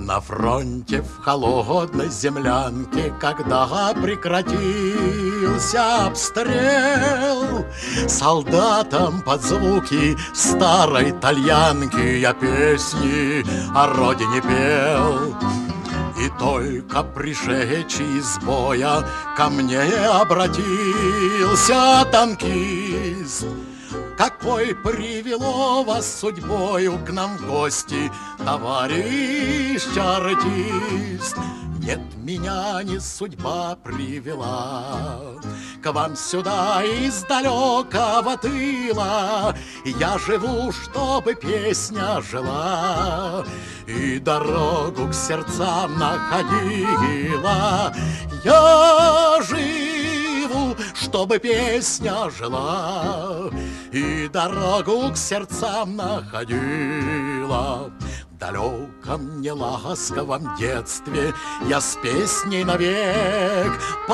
На фронте в холодной землянке, когда прекратился обстрел, солдатам под звуки старой тальянки я песни о родине пел. И только пришедший из боя ко мне обратился танкист: какой привело вас судьбою к нам в гости, товарищ артист? Нет, меня не судьба привела к вам сюда из далекого тыла. Я живу, чтобы песня жила и дорогу к сердцам находила. Я живу, чтобы песня жила и дорогу к сердцам находила. В далеком неласковом детстве я с песней навек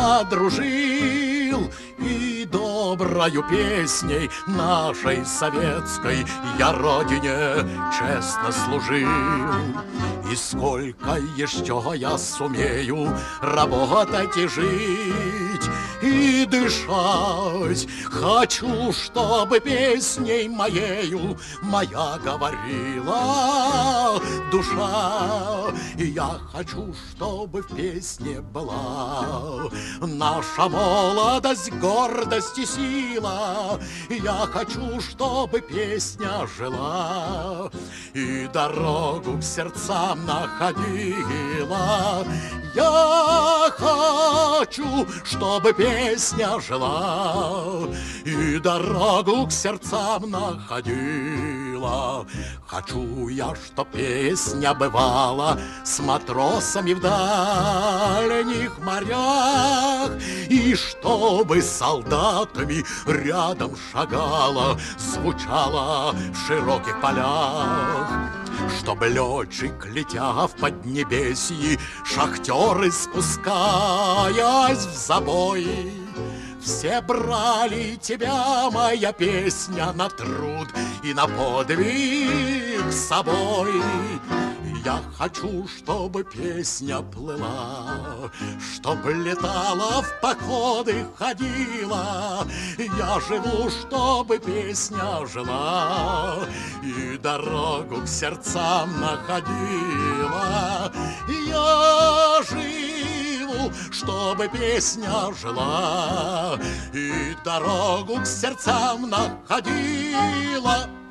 подружил, и доброю песней нашей советской я родине честно служил. И сколько еще я сумею работать и жить, и дышать, хочу, чтобы песней моею моя говорила душа. И я хочу, чтобы в песне была наша молодость, гордость и сила. Я хочу, чтобы песня жила и дорогу к сердцам находила. Я хочу, чтобы песня жила и дорогу к сердцам находила. Хочу я, чтоб песня бывала с матросами в дальних морях, и чтобы с солдатами рядом шагала, звучала в широких полях. Чтоб летчик, летя в поднебесье, шахтеры, спускаясь в забой, все брали тебя, моя песня, на труд и на подвиг с собой. Я хочу, чтобы песня плыла, чтоб летала, в походы ходила. Я живу, чтобы песня жила и дорогу к сердцам находила. Я живу, чтобы песня жила и дорогу к сердцам находила.